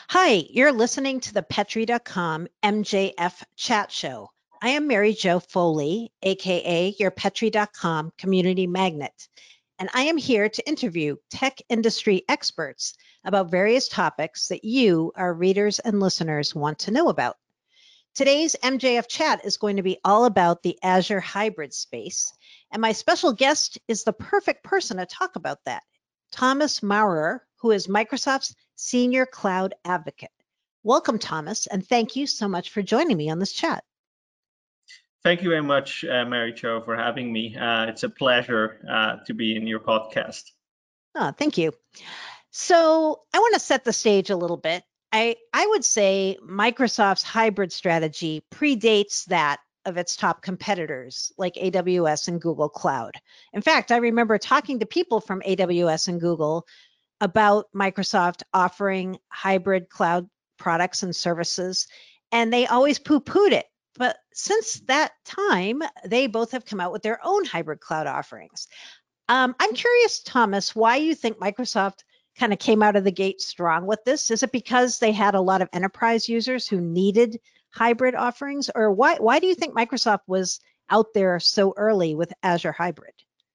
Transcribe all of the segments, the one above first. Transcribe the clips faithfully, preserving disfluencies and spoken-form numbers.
Hi, you're listening to the Petri dot com M J F Chat Show. I am Mary Jo Foley, aka your Petri dot com community magnet, and I am here to interview tech industry experts about various topics that you, our readers and listeners, want to know about. Today's M J F Chat is going to be all about the Azure hybrid space, and my special guest is the perfect person to talk about that. Thomas Maurer, who is Microsoft's Senior Cloud Advocate. Welcome, Thomas, and thank you so much for joining me on this chat. Thank you very much, uh, Mary Jo, for having me. Uh, it's a pleasure uh, to be in your podcast. Oh, thank you. So I want to set the stage a little bit. I, I would say Microsoft's hybrid strategy predates that of its top competitors like A W S and Google Cloud. In fact, I remember talking to people from A W S and Google about Microsoft offering hybrid cloud products and services, and they always poo-pooed it. But since that time, they both have come out with their own hybrid cloud offerings. Um, I'm curious, Thomas, why you think Microsoft kind of came out of the gate strong with this? Is it because they had a lot of enterprise users who needed hybrid offerings, or why why do you think Microsoft was out there so early with Azure Hybrid?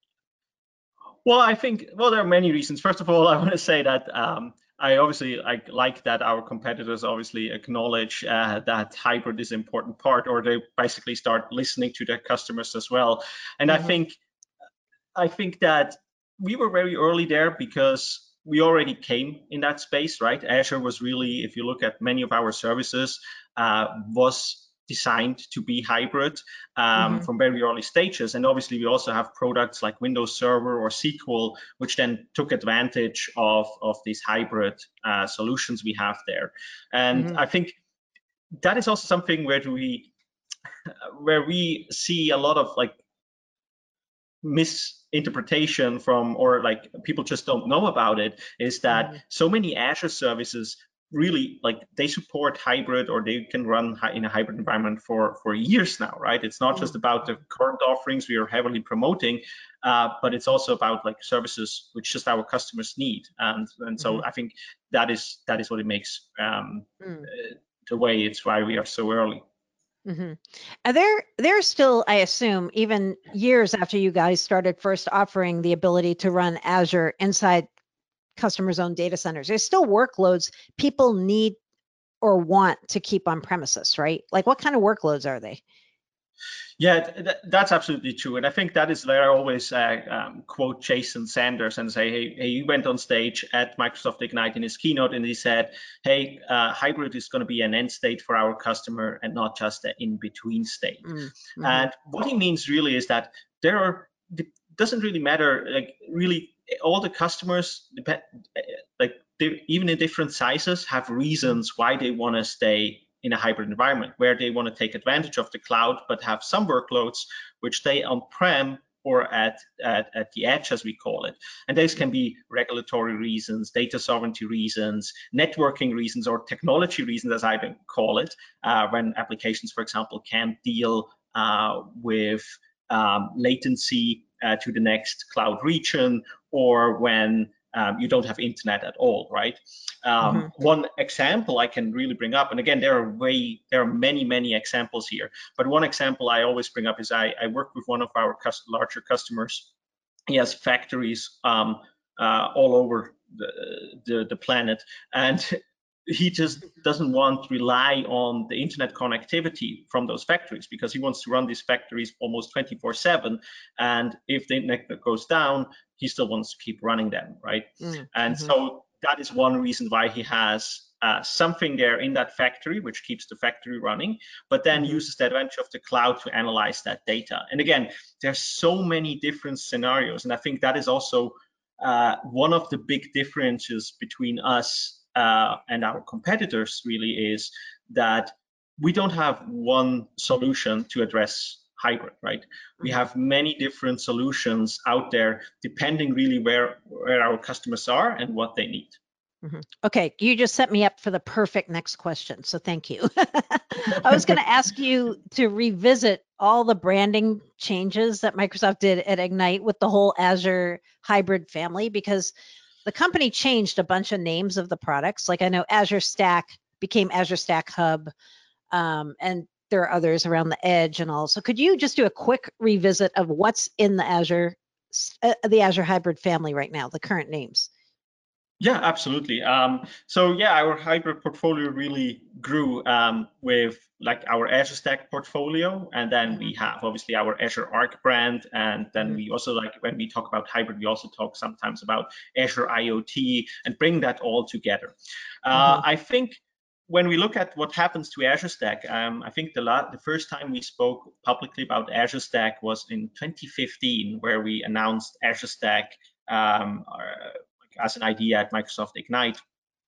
Well, I think, well, there are many reasons. First of all, I want to say that um, I obviously I like that our competitors obviously acknowledge uh, that hybrid is an important part, or they basically start listening to their customers as well. And mm-hmm. I think I think that we were very early there because we already came in that space, right? Azure was really, if you look at many of our services, uh, was designed to be hybrid um, mm-hmm. from very early stages. And obviously we also have products like Windows Server or S Q L, which then took advantage of, of these hybrid uh, solutions we have there. And mm-hmm. I think that is also something where we, where we see a lot of like misinterpretation from, or like people just don't know about it, is that mm-hmm. so many Azure services really like they support hybrid, or they can run in a hybrid environment for for years now, right? It's not mm-hmm. just about the current offerings we are heavily promoting, uh, but it's also about like services which just our customers need, and and so mm-hmm. I think that is that is what it makes um, mm. uh, the way it's why we are so early. Mm-hmm. And there, there's still, I assume, even years after you guys started first offering the ability to run Azure inside customers' own data centers, there's still workloads people need or want to keep on premises, right? Like what kind of workloads are they? Yeah, th that's absolutely true. And I think that is where I always uh, um, quote Jason Sanders and say, hey, hey, he went on stage at Microsoft Ignite in his keynote and he said, hey, uh, hybrid is going to be an end state for our customer and not just an in-between state. Mm-hmm. And what he means really is that there are, it doesn't really matter, like really all the customers, like even in different sizes, have reasons why they want to stay in a hybrid environment, where they want to take advantage of the cloud, but have some workloads which stay on-prem or at, at, at the edge, as we call it. And these can be regulatory reasons, data sovereignty reasons, networking reasons, or technology reasons, as I call it, uh, when applications, for example, can't deal uh, with um, latency uh, to the next cloud region, or when Um, you don't have internet at all, right? Um, mm-hmm. One example I can really bring up, and again, there are way, there are many, many examples here, but one example I always bring up is I, I work with one of our cus larger customers. He has factories um, uh, all over the, the, the planet, and he just doesn't want to rely on the internet connectivity from those factories, because he wants to run these factories almost twenty-four seven. And if the internet goes down, he still wants to keep running them, right? Mm-hmm. And so that is one reason why he has uh, something there in that factory, which keeps the factory running, but then mm-hmm. uses the advantage of the cloud to analyze that data. And again, there's so many different scenarios. And I think that is also uh, one of the big differences between us Uh, and our competitors really, is that we don't have one solution to address hybrid, right? Mm-hmm. We have many different solutions out there, depending really where, where our customers are and what they need. Mm-hmm. Okay, you just set me up for the perfect next question, so thank you. I was going to ask you to revisit all the branding changes that Microsoft did at Ignite with the whole Azure hybrid family, because the company changed a bunch of names of the products. Like I know Azure Stack became Azure Stack Hub, um, and there are others around the edge and all. So could you just do a quick revisit of what's in the Azure, uh, the Azure Hybrid family right now, the current names? Yeah, absolutely. Um, so yeah, our hybrid portfolio really grew um, with like our Azure Stack portfolio, and then Mm-hmm. we have obviously our Azure Arc brand, and then Mm-hmm. we also, like when we talk about hybrid, we also talk sometimes about Azure IoT and bring that all together. Uh, Mm-hmm. I think when we look at what happens to Azure Stack, um, I think the, la the first time we spoke publicly about Azure Stack was in twenty fifteen, where we announced Azure Stack um, as an idea at Microsoft Ignite.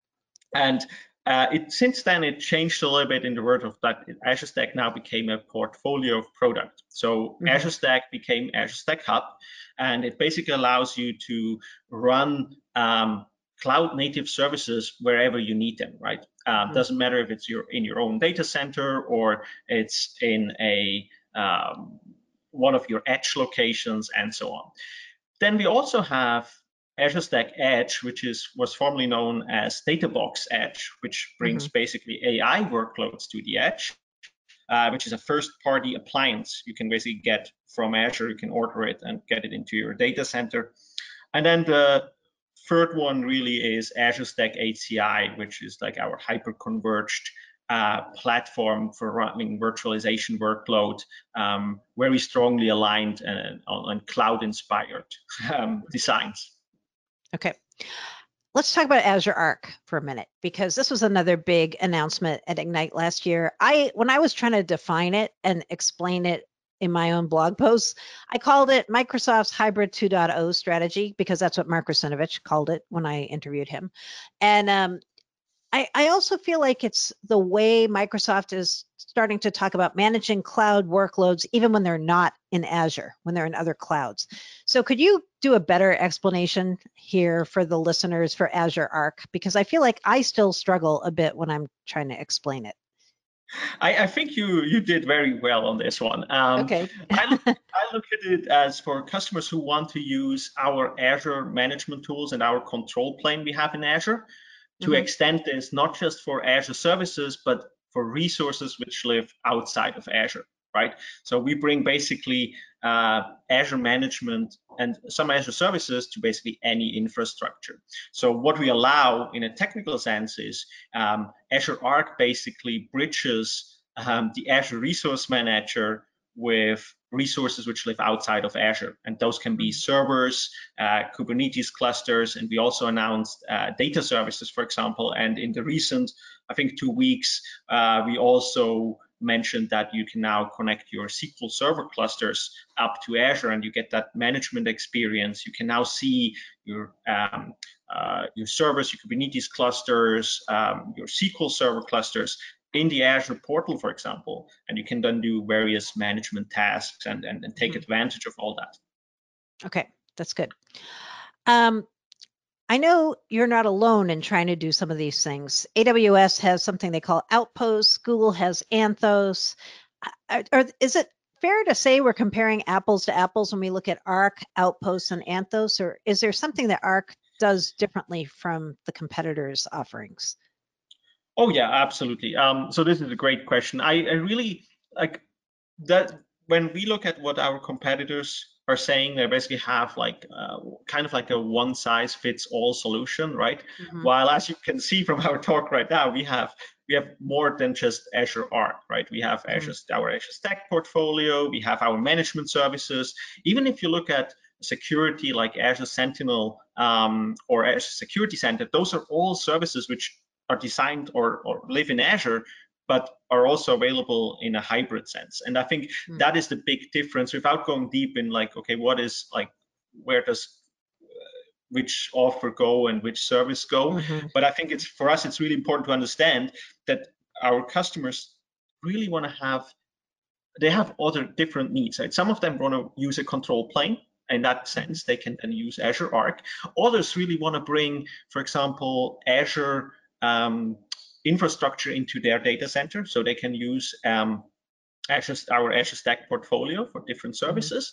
And uh, it, since then, it changed a little bit in the world of that. Azure Stack now became a portfolio of product. So Mm-hmm. Azure Stack became Azure Stack Hub, and it basically allows you to run um, cloud native services wherever you need them, right? Uh, Mm-hmm. Doesn't matter if it's your in your own data center or it's in a um, one of your edge locations and so on. Then we also have Azure Stack Edge, which is was formerly known as Databox Edge, which brings Mm-hmm. basically A I workloads to the edge, uh, which is a first-party appliance you can basically get from Azure. You can order it and get it into your data center. And then the third one really is Azure Stack H C I, which is like our hyper-converged uh, platform for running virtualization workload, um, very strongly aligned uh, on, on cloud-inspired um, designs. Okay. Let's talk about Azure Arc for a minute, because this was another big announcement at Ignite last year. I, when I was trying to define it and explain it in my own blog posts, I called it Microsoft's Hybrid two point oh strategy, because that's what Mark Russinovich called it when I interviewed him. And um, I, I also feel like it's the way Microsoft is starting to talk about managing cloud workloads, even when they're not in Azure, when they're in other clouds. So could you do a better explanation here for the listeners for Azure Arc? Because I feel like I still struggle a bit when I'm trying to explain it. I, I think you you did very well on this one. Um, Okay. I look I look at it as for customers who want to use our Azure management tools and our control plane we have in Azure, to Mm-hmm. extend this not just for Azure services, but for resources which live outside of Azure, right? So we bring basically uh, Azure management and some Azure services to basically any infrastructure. So what we allow in a technical sense is um, Azure Arc basically bridges um, the Azure Resource Manager with resources which live outside of Azure. And those can be servers, uh, Kubernetes clusters, and we also announced uh, data services, for example. And in the recent, I think, two weeks, uh, we also mentioned that you can now connect your S Q L Server clusters up to Azure, and you get that management experience. You can now see your um, uh, your servers, your Kubernetes clusters, um, your S Q L Server clusters in the Azure portal, for example, and you can then do various management tasks and, and, and take mm-hmm. advantage of all that. Okay, that's good. Um, I know you're not alone in trying to do some of these things. A W S has something they call Outposts. Google has Anthos. Are, are, is it fair to say we're comparing apples to apples when we look at Arc, Outposts, and Anthos, or is there something that Arc does differently from the competitors' offerings? Oh yeah, absolutely. Um, so this is a great question. I, I really like that when we look at what our competitors are saying, they basically have like uh, kind of like a one size fits all solution, right? Mm-hmm. While as you can see from our talk right now, we have we have more than just Azure Arc, right? We have mm-hmm. Azure, our Azure Stack portfolio, we have our management services. Even if you look at security like Azure Sentinel um, or Azure Security Center, those are all services which are designed or, or live in Azure, but are also available in a hybrid sense. And I think mm-hmm. that is the big difference, without going deep in like, okay, what is like, where does uh, which offer go and which service go? Mm-hmm. But I think it's for us, it's really important to understand that our customers really want to have, they have other different needs, right? Some of them want to use a control plane. In that sense, they can then use Azure Arc. Others really want to bring, for example, Azure um, infrastructure into their data center, so they can use um, Azure, our Azure Stack portfolio for different services.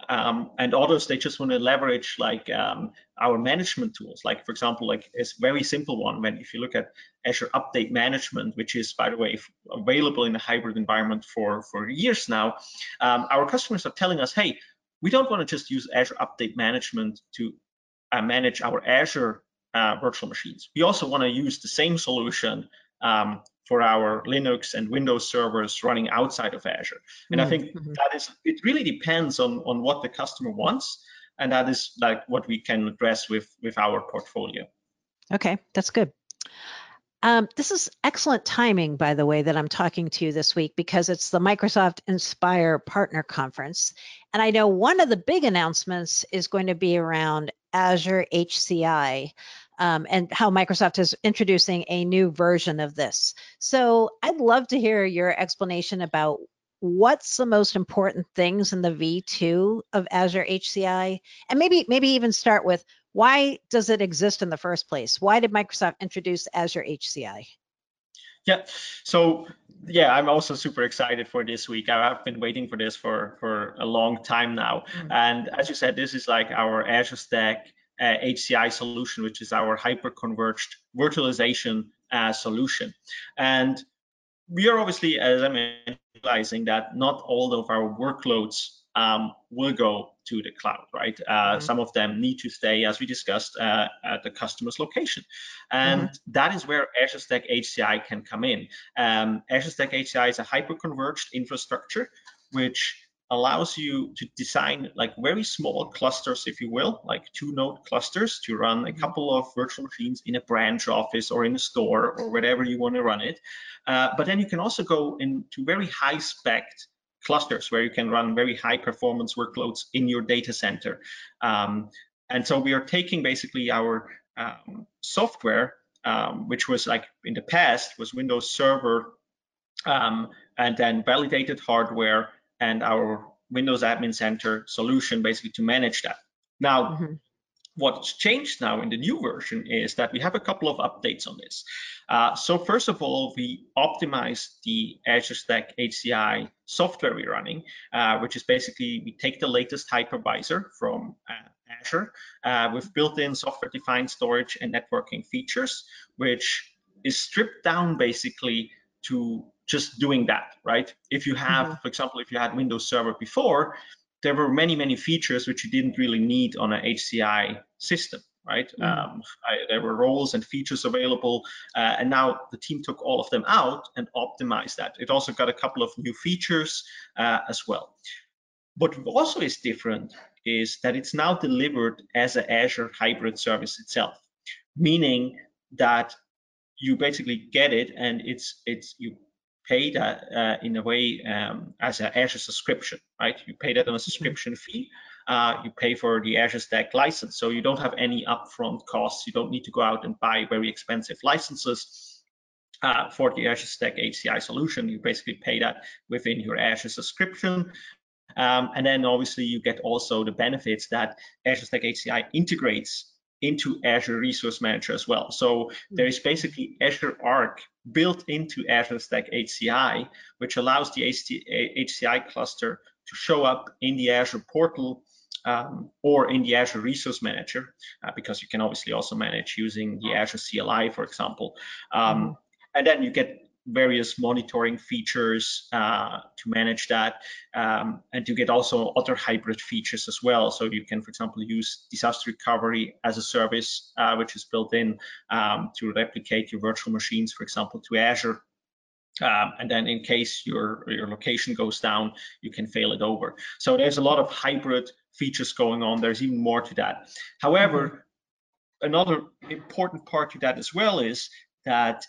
Um, and others, they just want to leverage like um, our management tools. Like for example, like it's a very simple one. When if you look at Azure Update Management, which is by the way available in a hybrid environment for for years now, um, our customers are telling us, hey, we don't want to just use Azure Update Management to uh, manage our Azure uh, virtual machines. We also want to use the same solution um, for our Linux and Windows servers running outside of Azure. And mm-hmm. I think that is, it really depends on, on what the customer wants. And that is like what we can address with, with our portfolio. Okay, that's good. Um, this is excellent timing, by the way, that I'm talking to you this week, because it's the Microsoft Inspire Partner Conference. And I know one of the big announcements is going to be around Azure H C I um, and how Microsoft is introducing a new version of this. So I'd love to hear your explanation about what's the most important things in the V two of Azure H C I, and maybe maybe even start with, why does it exist in the first place? Why did Microsoft introduce Azure H C I? Yeah, so yeah, I'm also super excited for this week. I've been waiting for this for, for a long time now. Mm-hmm. And as you said, this is like our Azure Stack uh, H C I solution, which is our hyper-converged virtualization uh, solution. And we are obviously, as I mentioned, realizing that not all of our workloads um, will go to the cloud, right? Uh, mm-hmm. Some of them need to stay, as we discussed, uh, at the customer's location. And mm-hmm. that is where Azure Stack H C I can come in. Um, Azure Stack H C I is a hyper-converged infrastructure, which allows you to design like very small clusters, if you will, like two node clusters to run a couple of virtual machines in a branch office or in a store or wherever you want to run it. Uh, but then you can also go into very high spec clusters where you can run very high performance workloads in your data center. Um, and so we are taking basically our um, software, um, which was like in the past was Windows Server um, and then validated hardware and our Windows Admin Center solution basically to manage that. Now, mm-hmm. what's changed now in the new version is that we have a couple of updates on this. Uh, so first of all, we optimized the Azure Stack H C I software we're running, uh, which is basically we take the latest hypervisor from uh, Azure uh, with built-in software-defined storage and networking features, which is stripped down basically to just doing that, right? If you have, mm-hmm. for example, if you had Windows Server before, there were many, many features which you didn't really need on an H C I system, right? Mm-hmm. um, I, there were roles and features available, uh, and now the team took all of them out and optimized that. It also got a couple of new features uh, as well. What also is different is that it's now delivered as an Azure hybrid service itself, meaning that you basically get it and it's it's you pay that uh, in a way um, as an Azure subscription, right? You pay that on a subscription fee. Uh, you pay for the Azure Stack license, so you don't have any upfront costs. You don't need to go out and buy very expensive licenses uh, for the Azure Stack H C I solution. You basically pay that within your Azure subscription. Um, and then obviously you get also the benefits that Azure Stack H C I integrates into Azure Resource Manager as well. So there is basically Azure Arc built into Azure Stack H C I, which allows the H C I cluster to show up in the Azure portal um, or in the Azure Resource Manager, uh, because you can obviously also manage using the Azure C L I, for example. Um, mm-hmm. And then you get various monitoring features uh, to manage that, um, and you get also other hybrid features as well. So you can, for example, use disaster recovery as a service, uh, which is built in um, to replicate your virtual machines, for example, to Azure. Um, and then in case your, your location goes down, you can fail it over. So there's a lot of hybrid features going on. There's even more to that. However, mm-hmm. another important part to that as well is that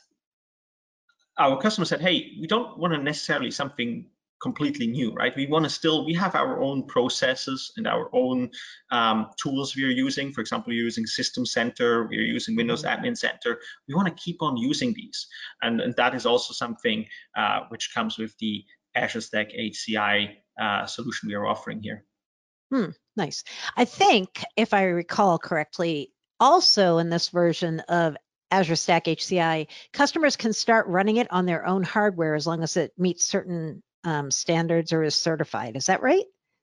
our customer said, hey, we don't want to necessarily something completely new, right? We want to still, we have our own processes and our own um, tools we are using. For example, we're using System Center, we're using Windows Admin Center. We want to keep on using these. And, and that is also something uh, which comes with the Azure Stack H C I uh, solution we are offering here. Hmm, nice. I think, if I recall correctly, also in this version of Azure Stack H C I, customers can start running it on their own hardware as long as it meets certain um, standards or is certified. Is that right?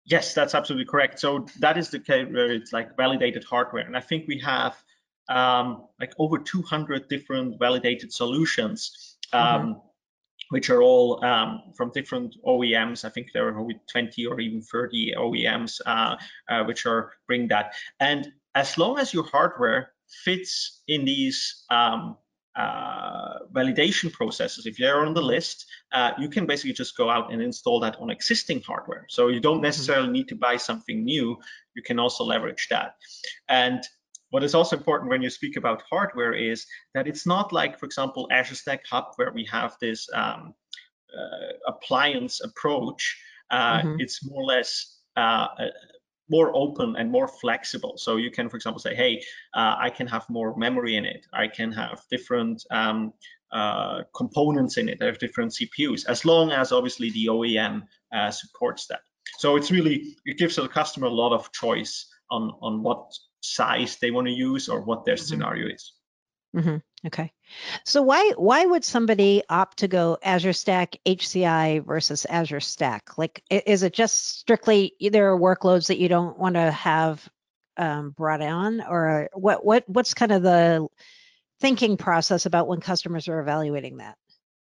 Yes, that's absolutely correct. So that is the case where it's like validated hardware. And I think we have um, like over two hundred different validated solutions, um, mm-hmm. which are all um, from different O E Ms. I think there are over twenty or even thirty O E Ms uh, uh, which are bring that. And as long as your hardware fits in these um, uh, validation processes, if you're on the list, uh, you can basically just go out and install that on existing hardware. So you don't necessarily mm-hmm. need to buy something new. You can also leverage that. And what is also important when you speak about hardware is that it's not like, for example, Azure Stack Hub, where we have this um, uh, appliance approach. Uh, mm-hmm. It's more or less uh, more open and more flexible. So you can, for example, say, hey, uh, I can have more memory in it. I can have different um, uh, components in it. I have different C P Us, as long as obviously the O E M uh, supports that. So it's really, it gives the customer a lot of choice on, on what size they want to use or what their mm-hmm. scenario is. Mm-hmm. Okay. So why why would somebody opt to go Azure Stack H C I versus Azure Stack? Like, is it just strictly there are workloads that you don't want to have um, brought on, or what what what's kind of the thinking process about when customers are evaluating that?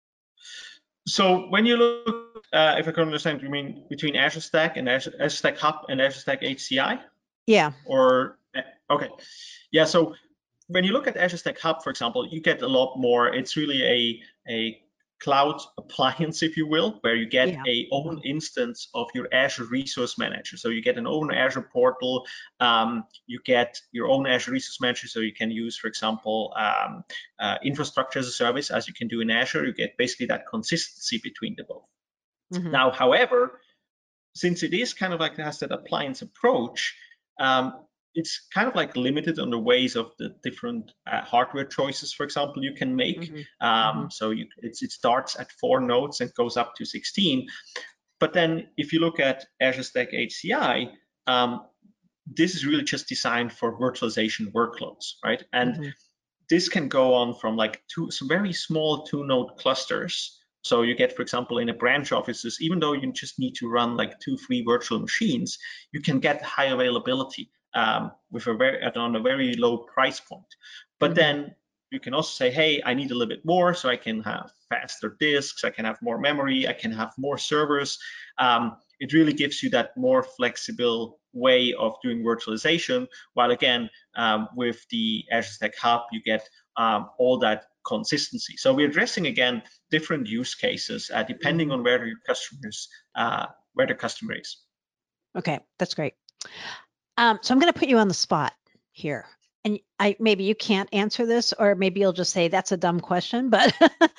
So when you look, uh, if I can understand, you mean between Azure Stack and Azure, Azure Stack Hub and Azure Stack H C I? Yeah. Or okay, yeah. So when you look at Azure Stack Hub, for example, you get a lot more. It's really a a cloud appliance, if you will, where you get yeah. a own instance of your Azure Resource Manager. So you get an own Azure portal. Um, you get your own Azure Resource Manager, so you can use, for example, um, uh, infrastructure as a service, as you can do in Azure. You get basically that consistency between the both. Mm-hmm. Now, however, since it is kind of like it has that appliance approach, um, it's kind of like limited on the ways of the different uh, hardware choices, for example, you can make. Mm-hmm. Um, mm-hmm. So you, it's, it starts at four nodes and goes up to sixteen. But then if you look at Azure Stack H C I, um, this is really just designed for virtualization workloads, right? And mm-hmm. this can go on from like two some very small two node clusters. So you get, for example, in a branch offices, even though you just need to run like two, three virtual machines, you can get high availability um, with a very on a very low price point. But mm-hmm. then you can also say, hey, I need a little bit more, so I can have faster disks, I can have more memory, I can have more servers. Um, it really gives you that more flexible way of doing virtualization. While again, um, with the Azure Stack Hub, you get um, all that consistency. So we're addressing again different use cases uh, depending mm-hmm. on where your customers, uh, where the customer is. Okay, that's great. Um, so I'm going to put you on the spot here, and I maybe you can't answer this, or maybe you'll just say that's a dumb question. But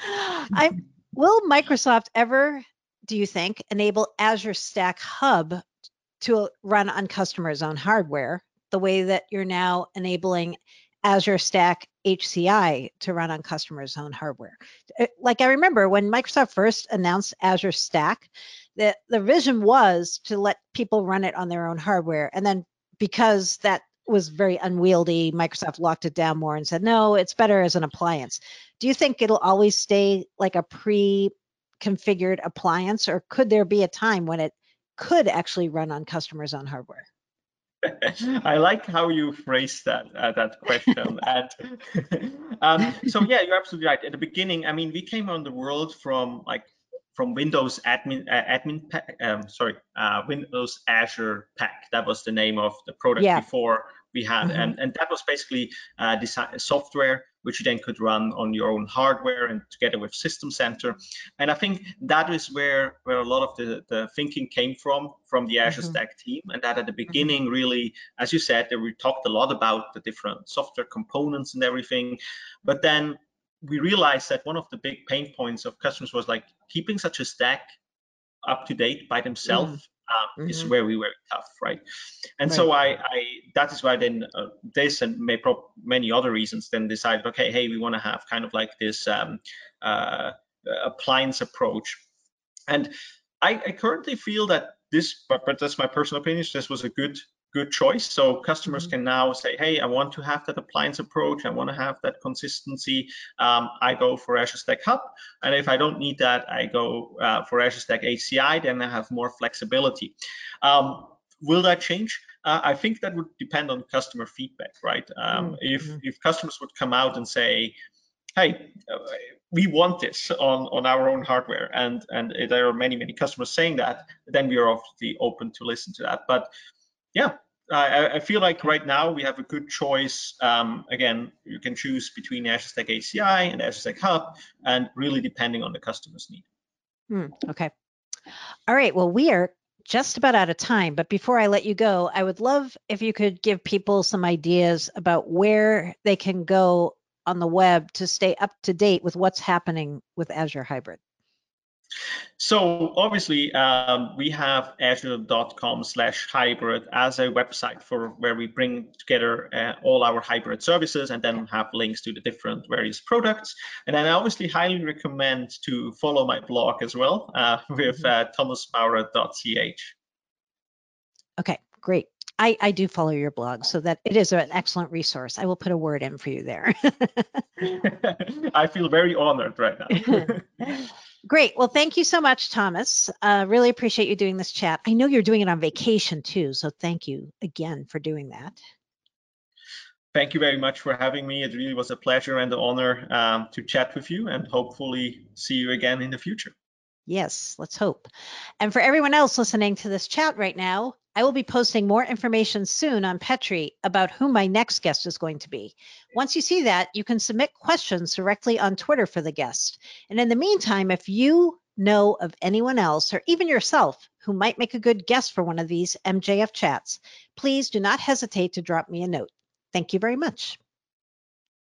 I will Microsoft ever, do you think, enable Azure Stack Hub to run on customers' own hardware the way that you're now enabling Azure Stack H C I to run on customers' own hardware? Like, I remember when Microsoft first announced Azure Stack, the, the vision was to let people run it on their own hardware. And then because that was very unwieldy, Microsoft locked it down more and said, no, it's better as an appliance. Do you think it'll always stay like a pre-configured appliance, or could there be a time when it could actually run on customers' own hardware? I like how you phrased that uh, that question. And um, so yeah, you're absolutely right. At the beginning, I mean, we came on the world from like from Windows admin uh, admin pack, um, sorry, uh, Windows Azure Pack. That was the name of the product yeah. before we had, mm-hmm. and and that was basically uh, design software which you then could run on your own hardware and together with System Center. And I think that is where where a lot of the the thinking came from from the Azure mm-hmm. Stack team, and that at the beginning, mm-hmm. really, as you said, we talked a lot about the different software components and everything, but then we realized that one of the big pain points of customers was like keeping such a stack up to date by themselves mm-hmm. um, mm-hmm. is very, very tough, right? And right. so I, I, that is why then uh, this and may pro- many other reasons then decided, okay, hey, we want to have kind of like this um, uh, appliance approach. And I, I currently feel that this, but, but that's my personal opinion, this was a good good choice. So customers mm-hmm. can now say, hey, I want to have that appliance approach. I want to have that consistency. Um, I go for Azure Stack Hub. And if I don't need that, I go uh, for Azure Stack H C I, then I have more flexibility. Um, will that change? Uh, I think that would depend on customer feedback, right? Um, Mm-hmm. If if customers would come out and say, hey, uh, we want this on, on our own hardware, and, and there are many, many customers saying that, then we are obviously open to listen to that. But yeah, I, I feel like Okay. right now we have a good choice. Um, again, you can choose between Azure Stack A C I and Azure Stack Hub, and really depending on the customer's need. Mm, okay. All right. Well, we are just about out of time, but before I let you go, I would love if you could give people some ideas about where they can go on the web to stay up to date with what's happening with Azure Hybrid. So obviously, um, we have azure dot com slash hybrid as a website for where we bring together uh, all our hybrid services, and then have links to the different various products. And then I obviously highly recommend to follow my blog as well uh, with Mm-hmm. uh, thomas maurer dot c h. Okay, great. I, I do follow your blog, so that it is an excellent resource. I will put a word in for you there. I feel very honored right now. Great. Well, thank you so much, Thomas. Uh, really appreciate you doing this chat. I know you're doing it on vacation too, so thank you again for doing that. Thank you very much for having me. It really was a pleasure and an honor um, to chat with you, and hopefully see you again in the future. Yes, let's hope. And for everyone else listening to this chat right now, I will be posting more information soon on Petri about who my next guest is going to be. Once you see that, you can submit questions directly on Twitter for the guest. And in the meantime, if you know of anyone else or even yourself who might make a good guest for one of these M J F chats, please do not hesitate to drop me a note. Thank you very much.